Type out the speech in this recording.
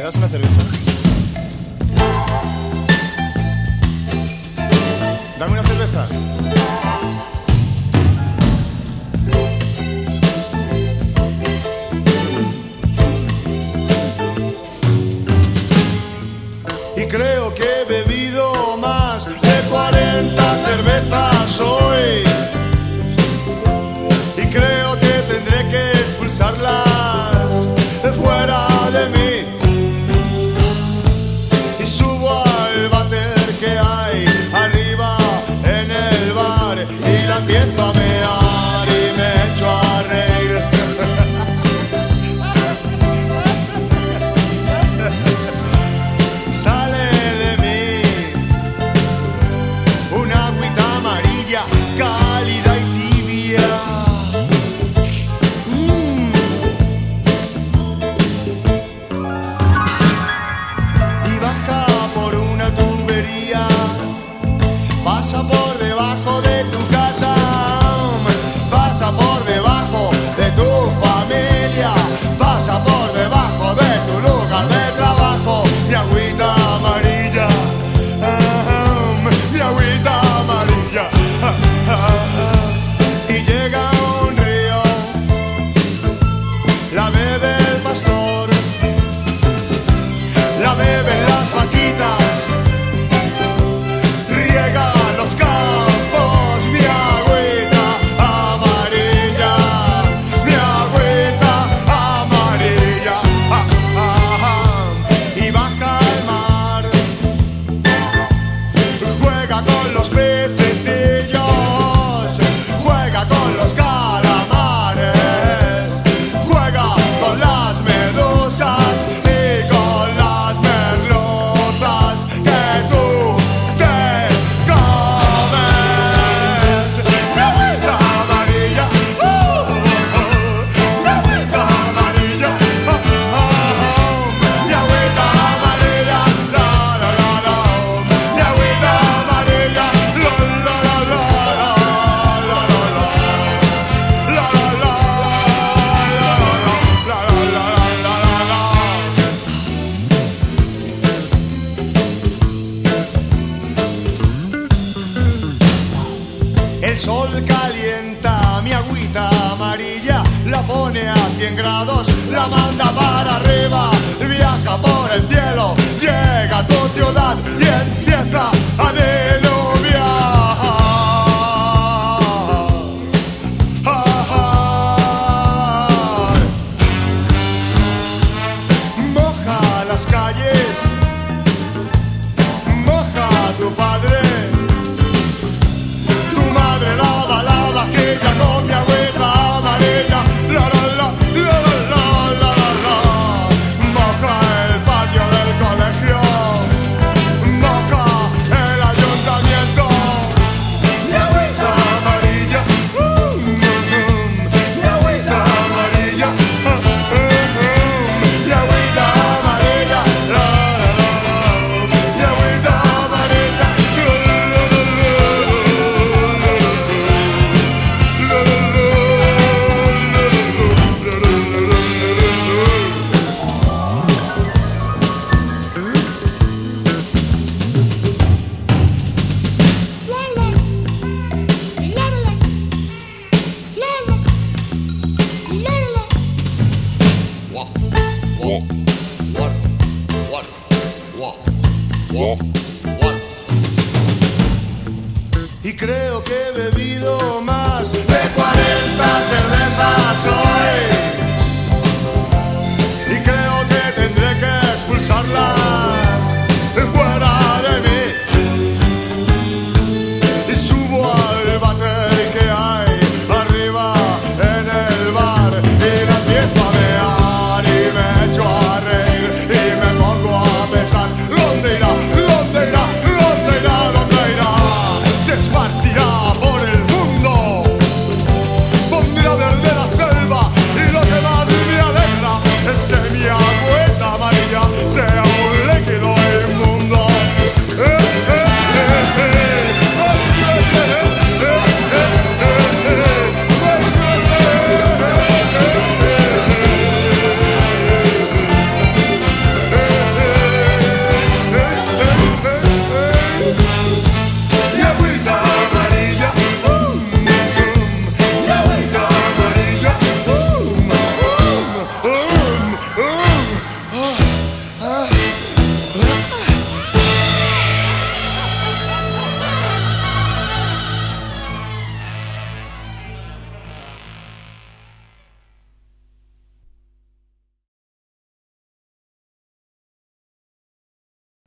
das una cerveza? Dame una cerveza. Y creo que he bebido más de 40 cervezas hoy. Y creo que tendré que expulsarlas fuera de mí. Y subo al váter que hay arriba en el bar y la empiezo a mear y me echo a reír. Sale de mí una agüita amarilla, cálida y tibia. Y baja por una tubería, pasa por debajo de tu casa, pasa por debajo de tu familia, pasa por debajo de tu lugar de trabajo. Mi agüita amarilla, mi agüita amarilla. Y llega un río, la bebe el pastor, la beben las vaquitas, riega los campos. Mi agüita amarilla, mi agüita amarilla. Y baja al mar, juega con los pececillos, juega con los calamares, juega con las medusas y con las merluzas que tú te comes. Mi agüita amarilla, mi agüita amarilla, mi agüita amarilla, la la la la, mi agüita amarilla, la la la la, la la la, la la la, la la la, la la. El sol calienta mi agüita amarilla, la pone a 100 grados, la manda para arriba, viaja por el cielo, llega a tu ciudad y empieza a diluviar. Moja las calles, moja a tu padre. Tu madre lava la vajilla con mi agüita amarilla, la la la, la la la, la la la. Moja el patio del colegio, moja el ayuntamiento. Mi agüita amarilla, mi agüita amarilla, mi agüita amarilla, la la la la, mi agüita amarilla, la la la la. Y creo que he bebido más de 40 cervezas hoy.